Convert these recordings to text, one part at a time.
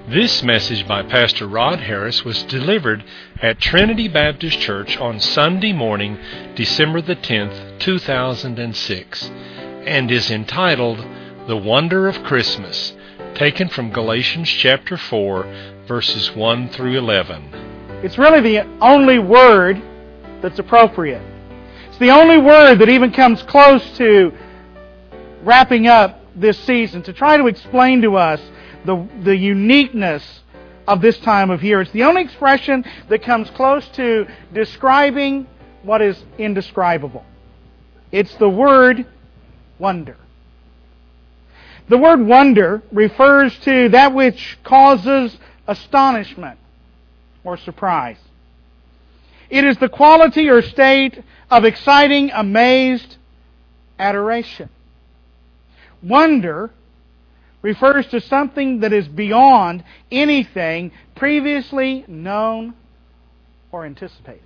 This message by Pastor Rod Harris was delivered at Trinity Baptist Church on Sunday morning, December the 10th, 2006, and is entitled, The Wonder of Christmas, taken from Galatians chapter 4, verses 1 through 11. It's really the only word that's appropriate. It's the only word that even comes close to wrapping up this season, to try to explain to us the uniqueness of this time of year. It's the only expression that comes close to describing what is indescribable. It's the word wonder. The word wonder refers to that which causes astonishment or surprise. It is the quality or state of exciting, amazed adoration. Wonder refers to something that is beyond anything previously known or anticipated.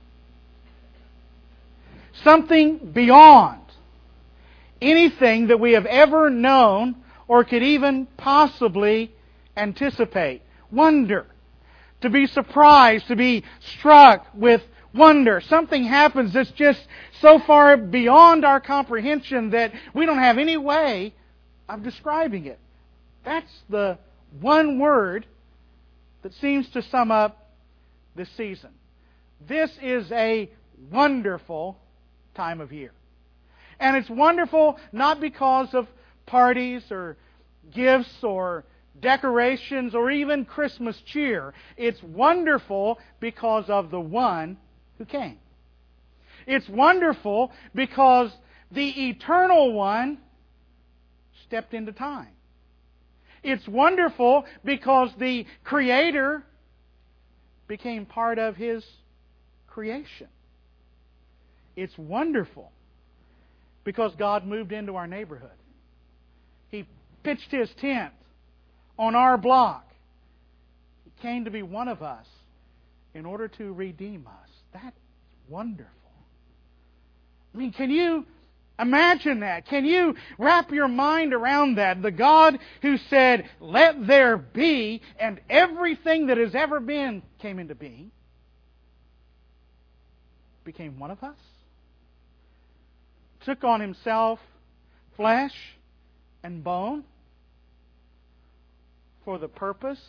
Something beyond anything that we have ever known or could even possibly anticipate. Wonder. To be surprised, to be struck with wonder. Something happens that's just so far beyond our comprehension that we don't have any way of describing it. That's the one word that seems to sum up this season. This is a wonderful time of year. And it's wonderful not because of parties or gifts or decorations or even Christmas cheer. It's wonderful because of the one who came. It's wonderful because the Eternal One stepped into time. It's wonderful because the Creator became part of His creation. It's wonderful because God moved into our neighborhood. He pitched His tent on our block. He came to be one of us in order to redeem us. That's wonderful. I mean, can you imagine that? Can you wrap your mind around that? The God who said, "Let there be," and everything that has ever been came into being, became one of us, took on Himself flesh and bone for the purpose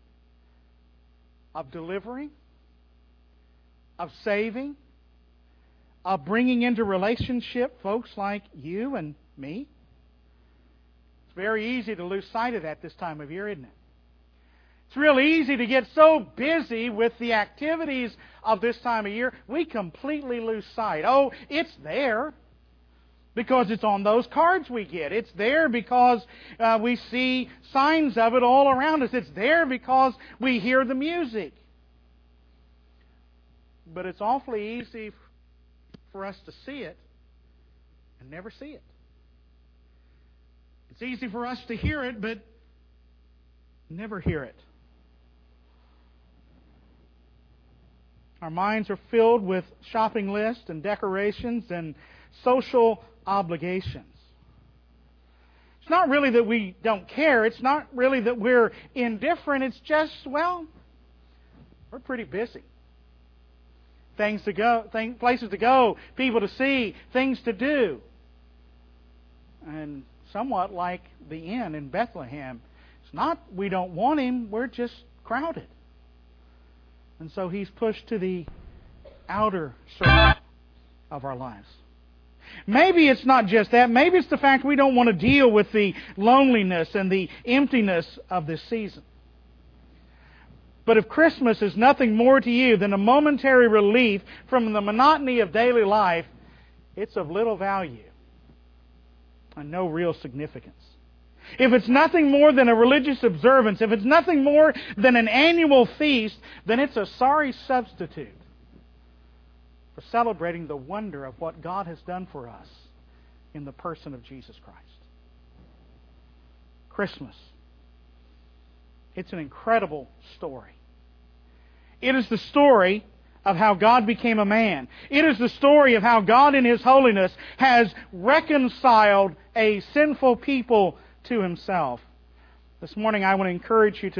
of delivering, of saving, of bringing into relationship folks like you and me. It's very easy to lose sight of that this time of year, isn't it? It's real easy to get so busy with the activities of this time of year, we completely lose sight. Oh, it's there because it's on those cards we get. It's there because we see signs of it all around us. It's there because we hear the music. But it's awfully easy for us to see it and never see it. It's easy for us to hear it, but never hear it. Our minds are filled with shopping lists and decorations and social obligations. It's not really that we don't care. It's not really that we're indifferent. It's just, well, we're pretty busy. Things to go, places to go, people to see, things to do. And somewhat like the inn in Bethlehem. It's not we don't want Him, we're just crowded. And so He's pushed to the outer circle of our lives. Maybe it's not just that. Maybe it's the fact we don't want to deal with the loneliness and the emptiness of this season. But if Christmas is nothing more to you than a momentary relief from the monotony of daily life, it's of little value and no real significance. If it's nothing more than a religious observance, if it's nothing more than an annual feast, then it's a sorry substitute for celebrating the wonder of what God has done for us in the person of Jesus Christ. Christmas. It's an incredible story. It is the story of how God became a man. It is the story of how God in His holiness has reconciled a sinful people to Himself. This morning I want to encourage you to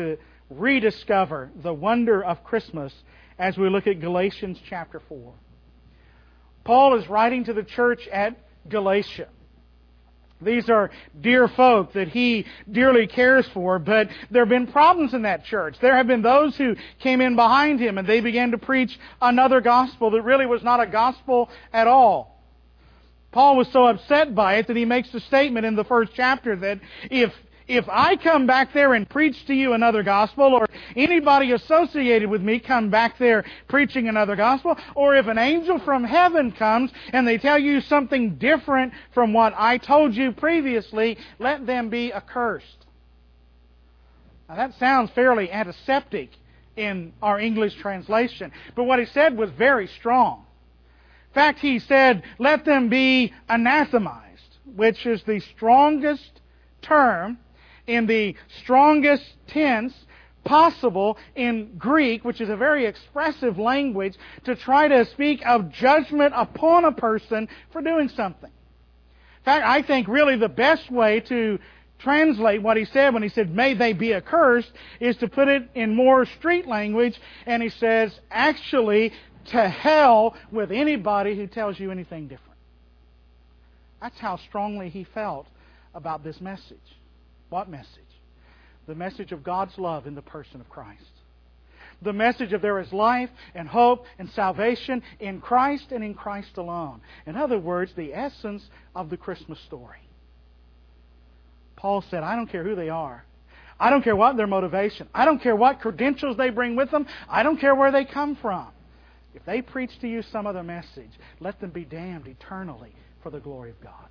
rediscover the wonder of Christmas as we look at Galatians chapter 4. Paul is writing to the church at Galatia. These are dear folk that he dearly cares for, but there have been problems in that church. There have been those who came in behind him and they began to preach another gospel that really was not a gospel at all. Paul was so upset by it that he makes the statement in the first chapter that if I come back there and preach to you another gospel, or anybody associated with me come back there preaching another gospel, or if an angel from heaven comes and they tell you something different from what I told you previously, let them be accursed. Now that sounds fairly antiseptic in our English translation, but what he said was very strong. In fact, he said, let them be anathemized, which is the strongest term in the strongest tense possible in Greek, which is a very expressive language, to try to speak of judgment upon a person for doing something. In fact, I think really the best way to translate what he said when he said, may they be accursed, is to put it in more street language, and he says, actually, to hell with anybody who tells you anything different. That's how strongly he felt about this message. What message? The message of God's love in the person of Christ. The message of there is life and hope and salvation in Christ and in Christ alone. In other words, the essence of the Christmas story. Paul said, I don't care who they are. I don't care what their motivation. I don't care what credentials they bring with them. I don't care where they come from. If they preach to you some other message, let them be damned eternally for the glory of God.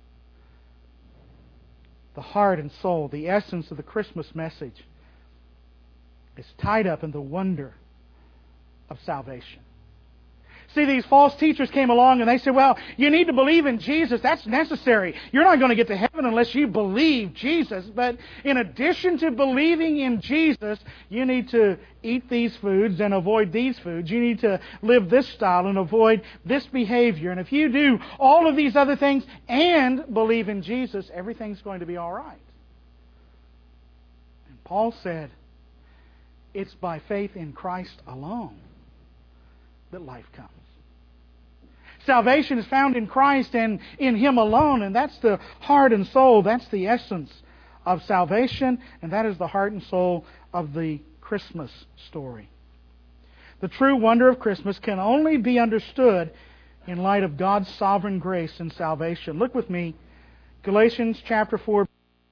The heart and soul, the essence of the Christmas message, is tied up in the wonder of salvation. See, these false teachers came along and they said, well, you need to believe in Jesus. That's necessary. You're not going to get to heaven unless you believe Jesus. But in addition to believing in Jesus, you need to eat these foods and avoid these foods. You need to live this style and avoid this behavior. And if you do all of these other things and believe in Jesus, everything's going to be all right. And Paul said, it's by faith in Christ alone that life comes. Salvation is found in Christ and in Him alone, and that's the heart and soul, that's the essence of salvation, and that is the heart and soul of the Christmas story. The true wonder of Christmas can only be understood in light of God's sovereign grace and salvation. Look with me, Galatians chapter 4.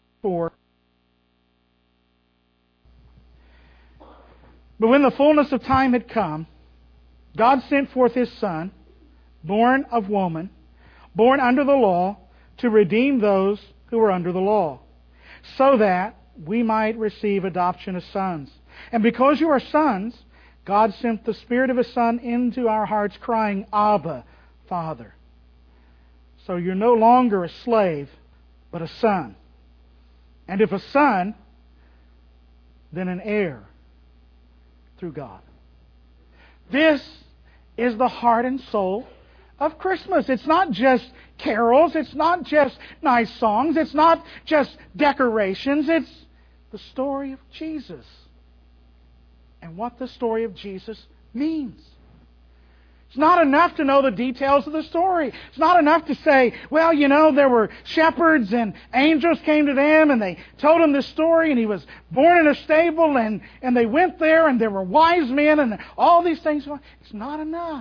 But when the fullness of time had come, God sent forth His Son, born of woman, born under the law, to redeem those who were under the law, so that we might receive adoption as sons. And because you are sons, God sent the Spirit of His Son into our hearts, crying, Abba, Father. So you're no longer a slave, but a son. And if a son, then an heir through God. This is the heart and soul of Christmas. It's not just carols. It's not just nice songs. It's not just decorations. It's the story of Jesus and what the story of Jesus means. It's not enough to know the details of the story. It's not enough to say, well, you know, there were shepherds and angels came to them and they told him this story and he was born in a stable and they went there and there were wise men and all these things. It's not enough.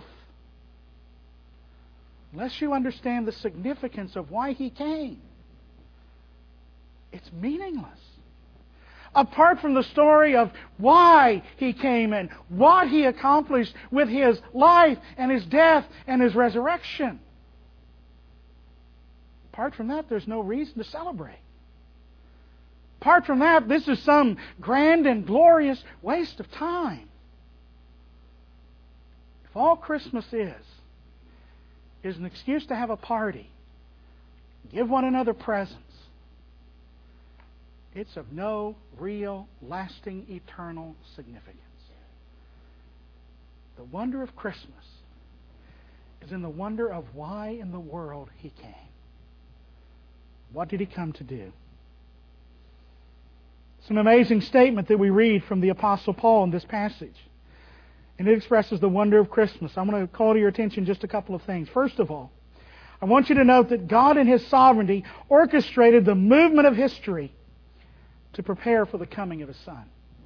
Unless you understand the significance of why He came, it's meaningless. Apart from the story of why He came and what He accomplished with His life and His death and His resurrection. Apart from that, there's no reason to celebrate. Apart from that, this is some grand and glorious waste of time. If all Christmas is an excuse to have a party, give one another presents, it's of no real, lasting, eternal significance. The wonder of Christmas is in the wonder of why in the world He came. What did He come to do? It's an amazing statement that we read from the Apostle Paul in this passage. And it expresses the wonder of Christmas. I'm going to call to your attention just a couple of things. First of all, I want you to note that God in His sovereignty orchestrated the movement of history to prepare for the coming of His Son.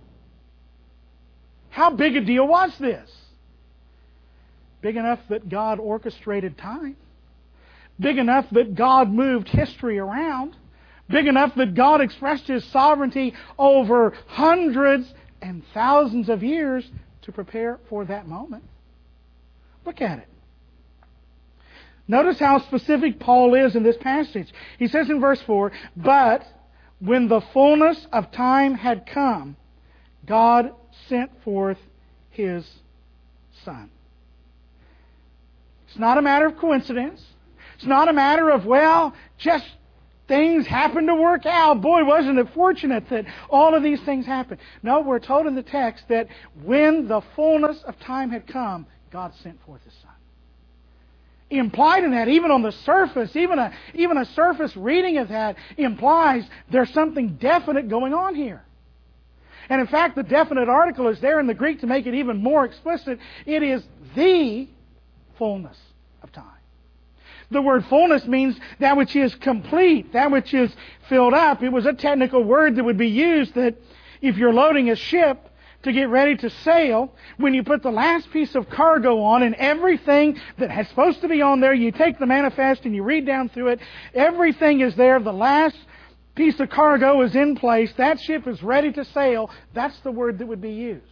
How big a deal was this? Big enough that God orchestrated time. Big enough that God moved history around. Big enough that God expressed His sovereignty over hundreds and thousands of years to prepare for that moment. Look at it. Notice how specific Paul is in this passage. He says in verse 4, "But when the fullness of time had come, God sent forth His Son." It's not a matter of coincidence. It's not a matter of, well, just things happened to work out. Boy, wasn't it fortunate that all of these things happened. No, we're told in the text that when the fullness of time had come, God sent forth His Son. Implied in that, even on the surface, even a surface reading of that implies there's something definite going on here. And in fact, the definite article is there in the Greek to make it even more explicit. It is the fullness of time. The word fullness means that which is complete, that which is filled up. It was a technical word that would be used that if you're loading a ship to get ready to sail, when you put the last piece of cargo on and everything that is supposed to be on there, you take the manifest and you read down through it, everything is there, the last piece of cargo is in place, that ship is ready to sail, that's the word that would be used.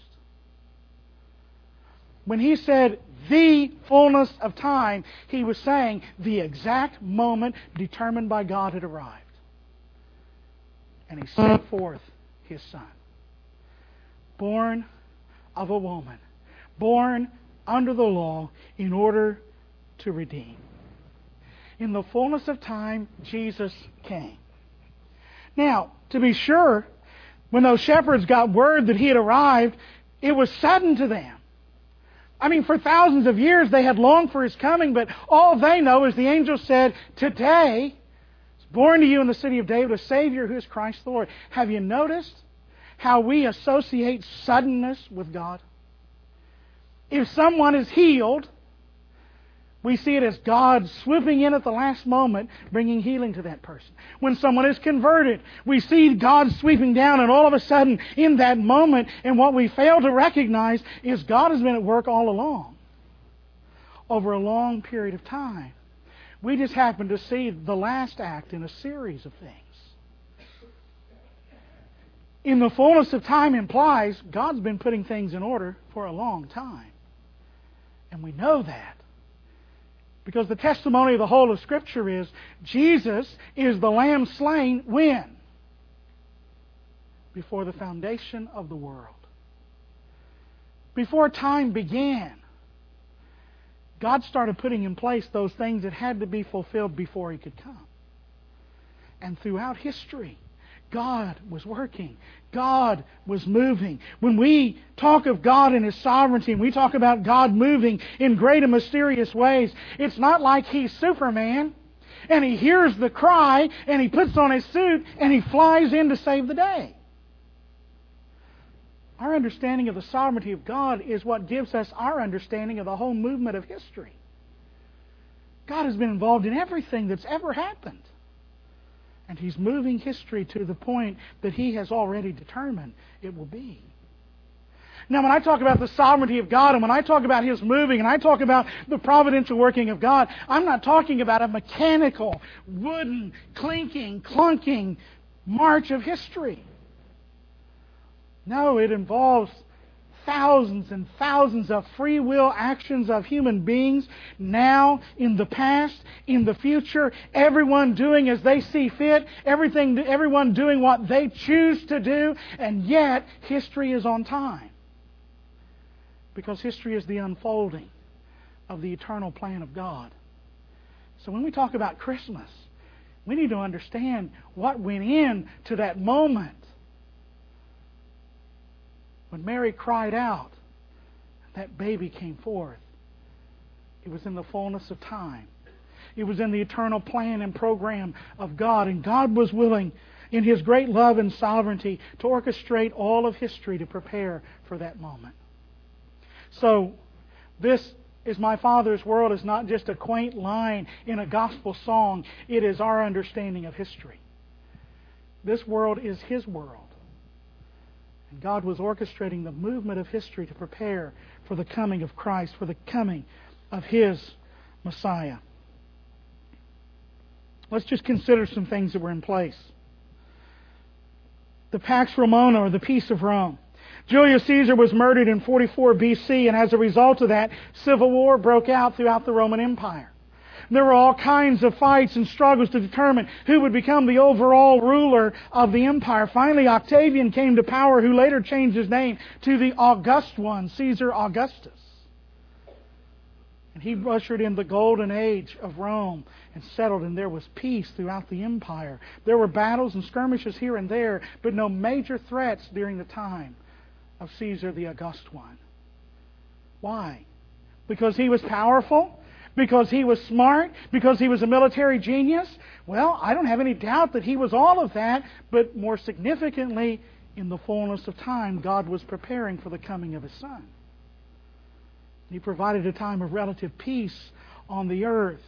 When he said the fullness of time, he was saying the exact moment determined by God had arrived. And He sent forth His Son. Born of a woman. Born under the law in order to redeem. In the fullness of time, Jesus came. Now, to be sure, when those shepherds got word that He had arrived, it was sudden to them. I mean, for thousands of years they had longed for His coming, but all they know is the angel said, "Today is born to you in the city of David a Savior who is Christ the Lord." Have you noticed how we associate suddenness with God? If someone is healed, we see it as God swooping in at the last moment, bringing healing to that person. When someone is converted, we see God sweeping down, and all of a sudden, in that moment, and what we fail to recognize is God has been at work all along, over a long period of time. We just happen to see the last act in a series of things. In the fullness of time implies God's been putting things in order for a long time. And we know that. Because the testimony of the whole of Scripture is Jesus is the Lamb slain when? Before the foundation of the world. Before time began, God started putting in place those things that had to be fulfilled before He could come. And throughout history, God was working. God was moving. When we talk of God and His sovereignty, and we talk about God moving in great and mysterious ways, it's not like He's Superman and He hears the cry and He puts on His suit and He flies in to save the day. Our understanding of the sovereignty of God is what gives us our understanding of the whole movement of history. God has been involved in everything that's ever happened. And He's moving history to the point that He has already determined it will be. Now, when I talk about the sovereignty of God, and when I talk about His moving, and I talk about the providential working of God, I'm not talking about a mechanical, wooden, clinking, clunking march of history. No, it involves thousands and thousands of free will actions of human beings now, in the past, in the future, everyone doing as they see fit, everyone doing what they choose to do, and yet history is on time. Because history is the unfolding of the eternal plan of God. So when we talk about Christmas, we need to understand what went into that moment when Mary cried out, that baby came forth. It was in the fullness of time. It was in the eternal plan and program of God. And God was willing in His great love and sovereignty to orchestrate all of history to prepare for that moment. So, this is my Father's world is not just a quaint line in a gospel song. It is our understanding of history. This world is His world. And God was orchestrating the movement of history to prepare for the coming of Christ, for the coming of His Messiah. Let's just consider some things that were in place. The Pax Romana, or the Peace of Rome. Julius Caesar was murdered in 44 BC, and as a result of that, civil war broke out throughout the Roman Empire. There were all kinds of fights and struggles to determine who would become the overall ruler of the empire. Finally, Octavian came to power, who later changed his name to the August one, Caesar Augustus. And he ushered in the golden age of Rome and settled, and there was peace throughout the empire. There were battles and skirmishes here and there, but no major threats during the time of Caesar the August one. Why? Because he was powerful? Because he was smart? Because he was a military genius? Well, I don't have any doubt that he was all of that, but more significantly, in the fullness of time, God was preparing for the coming of His Son. He provided a time of relative peace on the earth.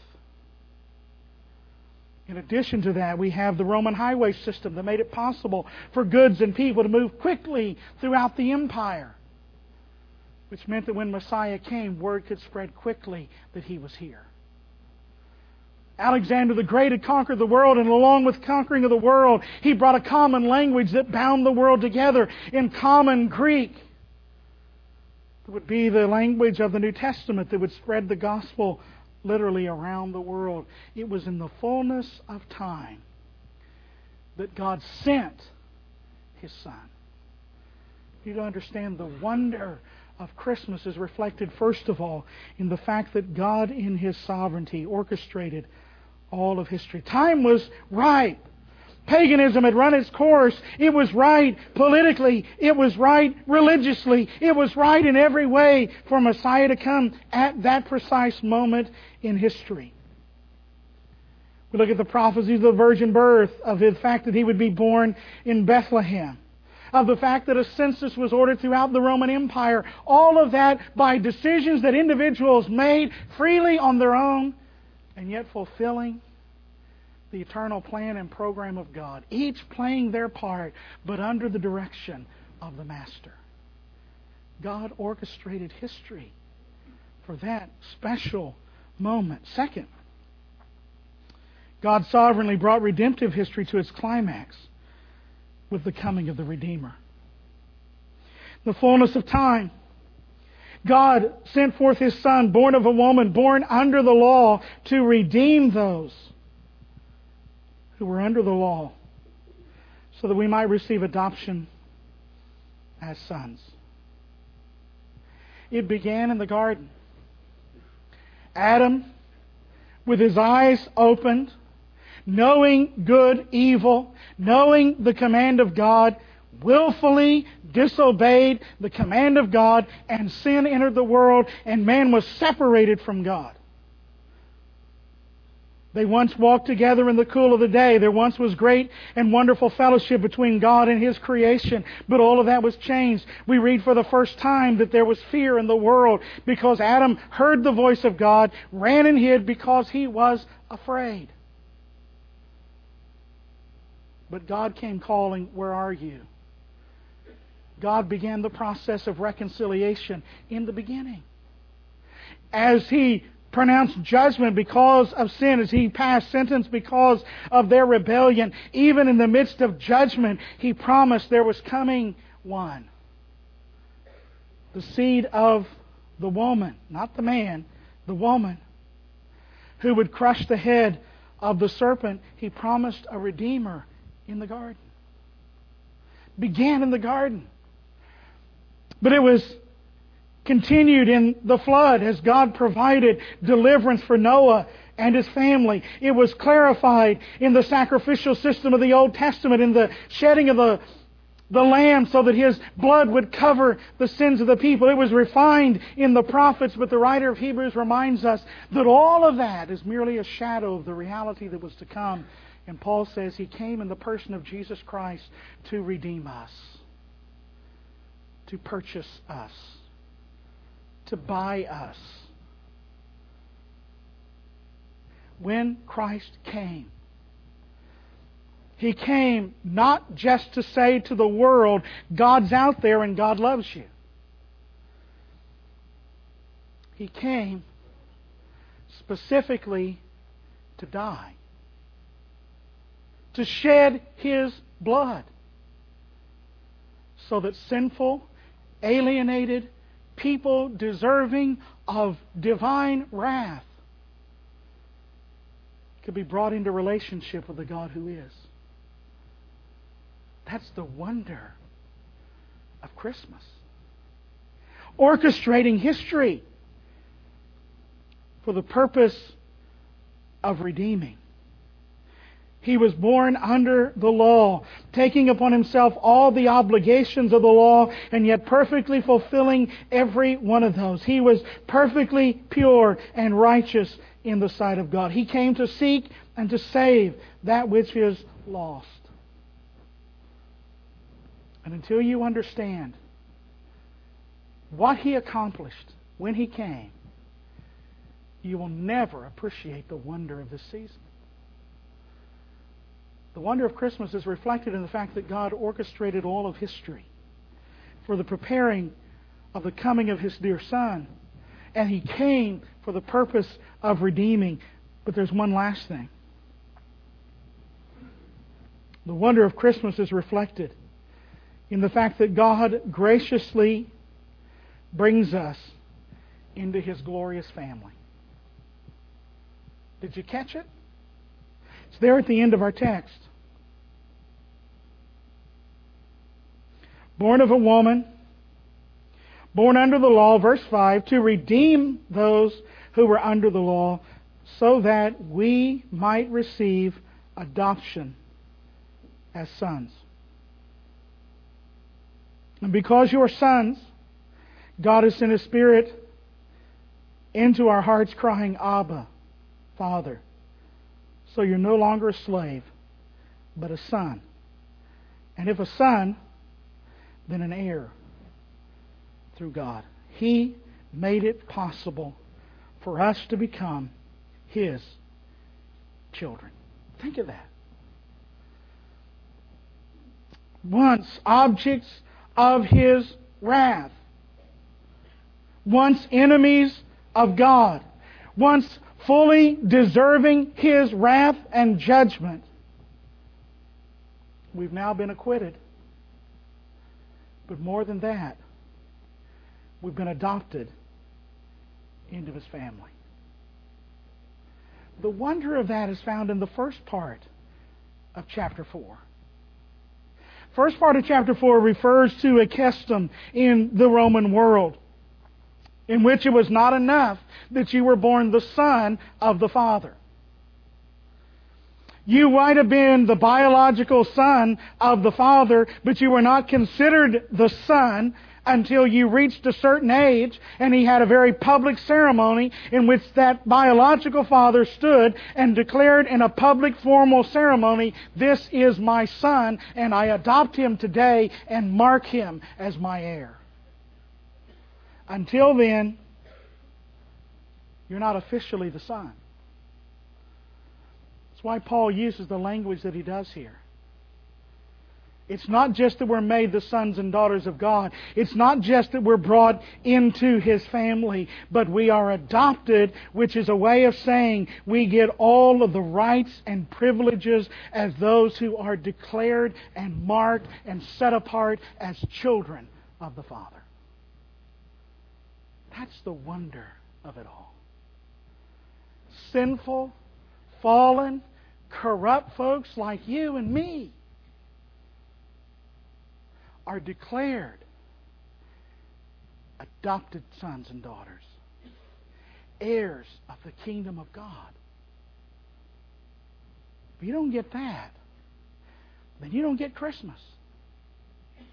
In addition to that, we have the Roman highway system that made it possible for goods and people to move quickly throughout the empire, which meant that when Messiah came, word could spread quickly that He was here. Alexander the Great had conquered the world, and along with conquering of the world, he brought a common language that bound the world together in common Greek. It would be the language of the New Testament that would spread the gospel literally around the world. It was in the fullness of time that God sent His Son. You to understand the wonder of Christmas is reflected first of all in the fact that God in His sovereignty orchestrated all of history. Time was right. Paganism had run its course. It was right politically. It was right religiously. It was right in every way for Messiah to come at that precise moment in history. We look at the prophecies of the virgin birth, of the fact that He would be born in Bethlehem, of the fact that a census was ordered throughout the Roman Empire. All of that by decisions that individuals made freely on their own, and yet fulfilling the eternal plan and program of God, each playing their part, but under the direction of the Master. God orchestrated history for that special moment. Second, God sovereignly brought redemptive history to its climax with the coming of the Redeemer. The fullness of time, God sent forth His Son, born of a woman, born under the law, to redeem those who were under the law, so that we might receive adoption as sons. It began in the garden. Adam, with his eyes opened, knowing good, evil, knowing the command of God, willfully disobeyed the command of God, and sin entered the world, and man was separated from God. They once walked together in the cool of the day. There once was great and wonderful fellowship between God and His creation. But all of that was changed. We read for the first time that there was fear in the world because Adam heard the voice of God, ran and hid because he was afraid. But God came calling, "Where are you?" God began the process of reconciliation in the beginning. As He pronounced judgment because of sin, as He passed sentence because of their rebellion, even in the midst of judgment, He promised there was coming one. The seed of the woman, not the man, the woman, who would crush the head of the serpent. He promised a Redeemer in the garden. Began in the garden. But it was continued in the flood as God provided deliverance for Noah and his family. It was clarified in the sacrificial system of the Old Testament, in the shedding of the the Lamb so that His blood would cover the sins of the people. It was refined in the prophets, but the writer of Hebrews reminds us that all of that is merely a shadow of the reality that was to come. And Paul says He came in the person of Jesus Christ to redeem us, to purchase us, to buy us. When Christ came, He came not just to say to the world, God's out there and God loves you. He came specifically to die, to shed His blood, so that sinful, alienated people deserving of divine wrath could be brought into relationship with the God who is. That's the wonder of Christmas. Orchestrating history for the purpose of redeeming. He was born under the law, taking upon Himself all the obligations of the law, and yet perfectly fulfilling every one of those. He was perfectly pure and righteous in the sight of God. He came to seek and to save that which is lost. And until you understand what He accomplished when He came, you will never appreciate the wonder of this season. The wonder of Christmas is reflected in the fact that God orchestrated all of history for the preparing of the coming of His dear Son. And He came for the purpose of redeeming. But there's one last thing. The wonder of Christmas is reflected in the fact that God graciously brings us into His glorious family. Did you catch it? It's there at the end of our text. Born of a woman, born under the law, verse 5, to redeem those who were under the law, so that we might receive adoption as sons. And because you are sons, God has sent His Spirit into our hearts crying, Abba, Father. So you're no longer a slave, but a son. And if a son, then an heir through God. He made it possible for us to become His children. Think of that. Once objects of His wrath. Once enemies of God. Once fully deserving His wrath and judgment. We've now been acquitted. But more than that, we've been adopted into His family. The wonder of that is found in the first part of chapter 4. First part of chapter 4 refers to a custom in the Roman world in which it was not enough that you were born the son of the Father. You might have been the biological son of the Father, but you were not considered the son until you reached a certain age, and He had a very public ceremony in which that biological father stood and declared in a public formal ceremony, "This is my son, and I adopt him today and mark him as my heir." Until then, you're not officially the son. That's why Paul uses the language that he does here. It's not just that we're made the sons and daughters of God. It's not just that we're brought into His family, but we are adopted, which is a way of saying we get all of the rights and privileges as those who are declared and marked and set apart as children of the Father. That's the wonder of it all. Sinful, fallen, corrupt folks like you and me are declared adopted sons and daughters, heirs of the kingdom of God. If you don't get that, then you don't get Christmas.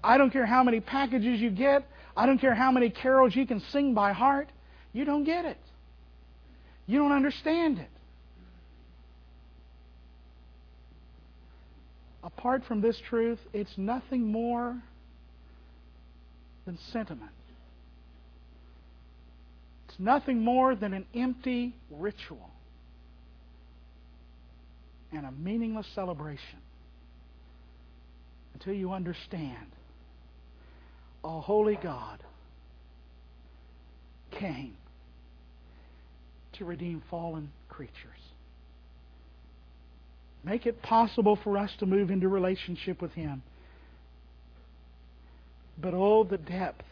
I don't care how many packages you get. I don't care how many carols you can sing by heart. You don't get it. You don't understand it. Apart from this truth, it's nothing more than sentiment. It's nothing more than an empty ritual and a meaningless celebration until you understand a holy God came to redeem fallen creatures. Make it possible for us to move into relationship with Him. But oh, the depth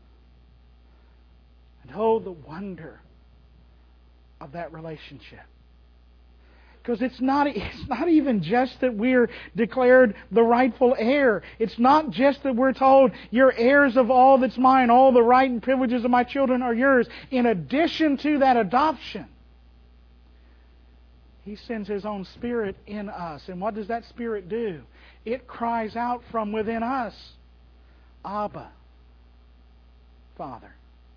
and oh, the wonder of that relationship. Because it's not even just that we're declared the rightful heir. It's not just that we're told, you're heirs of all that's mine, all the right and privileges of my children are yours. In addition to that adoption, He sends His own Spirit in us. And what does that Spirit do? It cries out from within us, Abba, Father.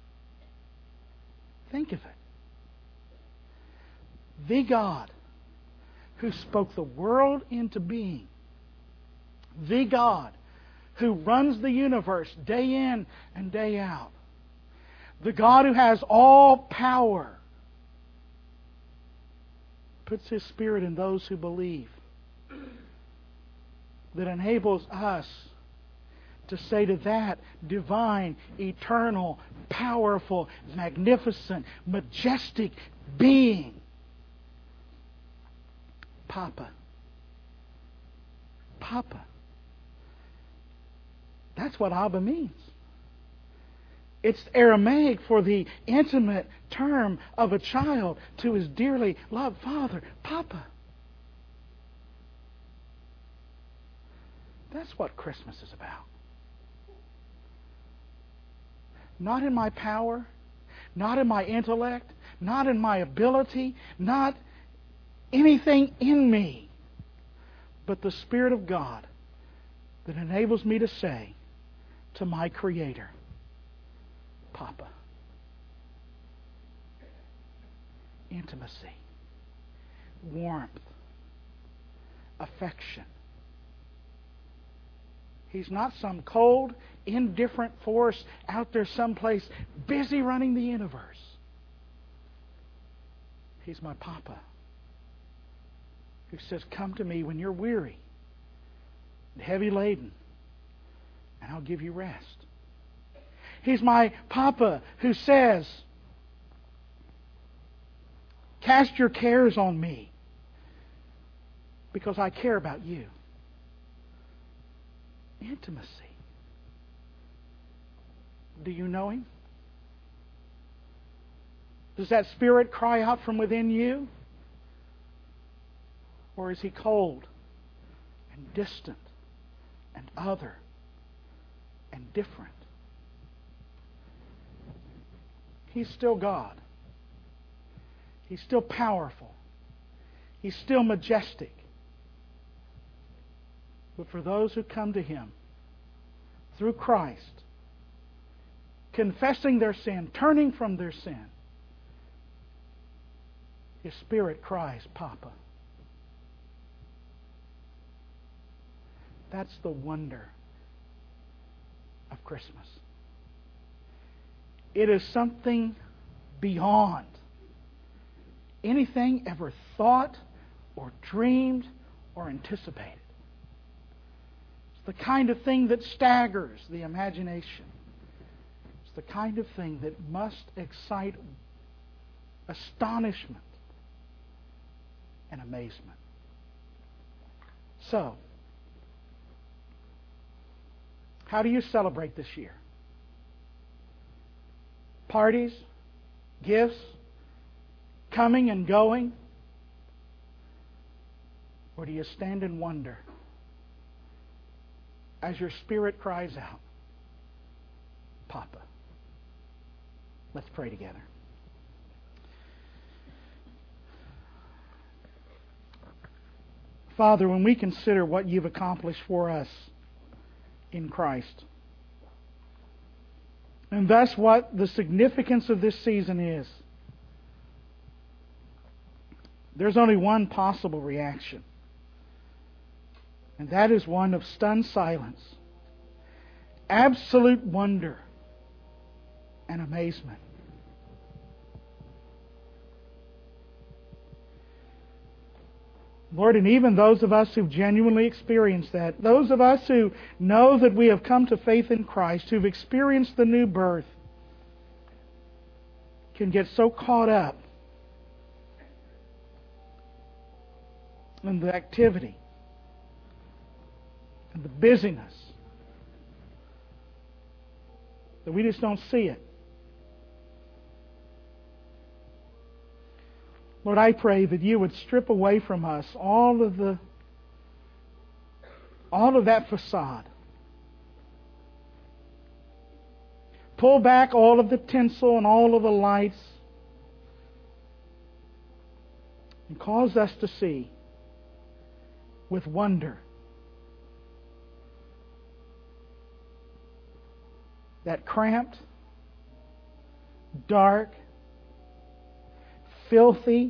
Think of it. The God who spoke the world into being, the God who runs the universe day in and day out, the God who has all power, puts His Spirit in those who believe, that enables us to say to that divine, eternal, powerful, magnificent, majestic being, Papa. Papa. That's what Abba means. It's Aramaic for the intimate term of a child to his dearly loved father, Papa. That's what Christmas is about. Not in my power, not in my intellect, not in my ability, not anything in me, but the Spirit of God that enables me to say to my Creator, Papa. Intimacy, warmth, affection. He's not some cold, indifferent force out there someplace busy running the universe. He's my Papa, who says, come to me when you're weary and heavy laden, and I'll give you rest. He's my Papa who says, cast your cares on me because I care about you. Intimacy. Do you know Him? Does that Spirit cry out from within you? Or is He cold and distant and other and different? He's still God. He's still powerful. He's still majestic. But for those who come to Him through Christ, confessing their sin, turning from their sin, His Spirit cries, Papa. That's the wonder of Christmas. It is something beyond anything ever thought or dreamed or anticipated. It's the kind of thing that staggers the imagination. It's the kind of thing that must excite astonishment and amazement. So, how do you celebrate this year? Parties? Gifts? Coming and going? Or do you stand in wonder as your spirit cries out, Papa? Let's pray together. Father, when we consider what You've accomplished for us in Christ. And that's what the significance of this season is. There's only one possible reaction, and that is one of stunned silence, absolute wonder, and amazement. Lord, and even those of us who've genuinely experienced that, those of us who know that we have come to faith in Christ, who've experienced the new birth, can get so caught up in the activity and the busyness that we just don't see it. Lord, I pray that you would strip away from us all of that facade. Pull back all of the tinsel and all of the lights, and cause us to see with wonder that cramped, dark, filthy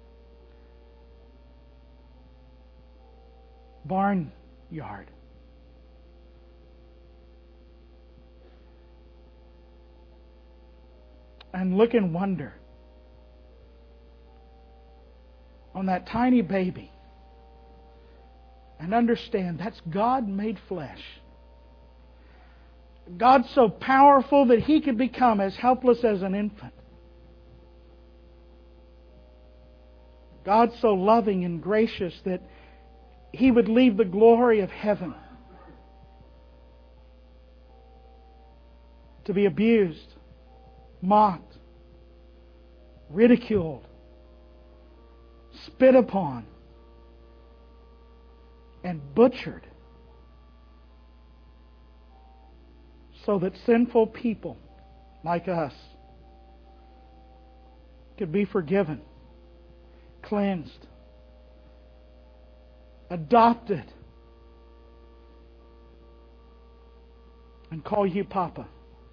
barnyard. And look in wonder on that tiny baby and understand that's God made flesh. God so powerful that He could become as helpless as an infant. God so loving and gracious that He would leave the glory of heaven to be abused, mocked, ridiculed, spit upon, and butchered, so that sinful people like us could be forgiven, cleansed, adopted, and call you Papa.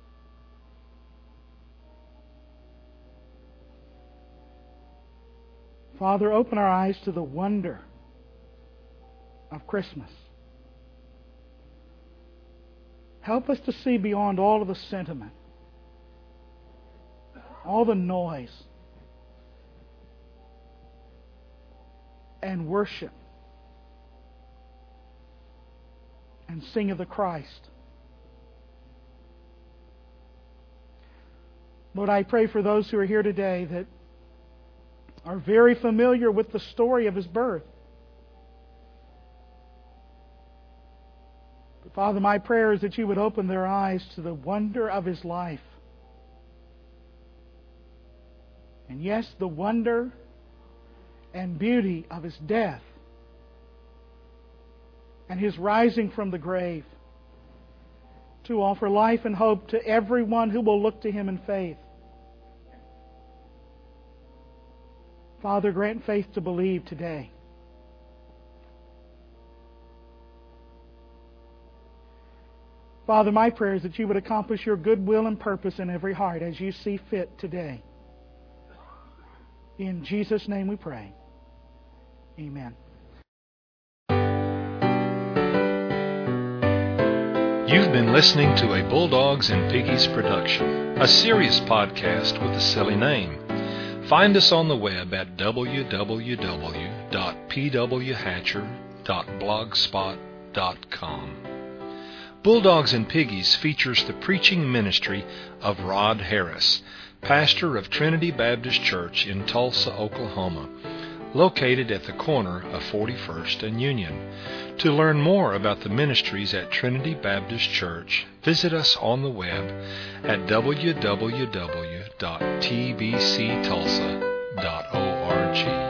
Father, open our eyes to the wonder of Christmas. Help us to see beyond all of the sentiment, all the noise, and worship and sing of the Christ. Lord, I pray for those who are here today that are very familiar with the story of His birth. But Father, my prayer is that you would open their eyes to the wonder of His life. And yes, the wonder and beauty of His death and His rising from the grave to offer life and hope to everyone who will look to Him in faith. Father, grant faith to believe today. Father, my prayer is that you would accomplish your good will and purpose in every heart as you see fit today. In Jesus' name we pray. Amen. You've been listening to a Bulldogs and Piggies production, a serious podcast with a silly name. Find us on the web at www.pwhatcher.blogspot.com. Bulldogs and Piggies features the preaching ministry of Rod Harris, pastor of Trinity Baptist Church in Tulsa, Oklahoma, located at the corner of 41st and Union. To learn more about the ministries at Trinity Baptist Church, visit us on the web at www.tbctulsa.org.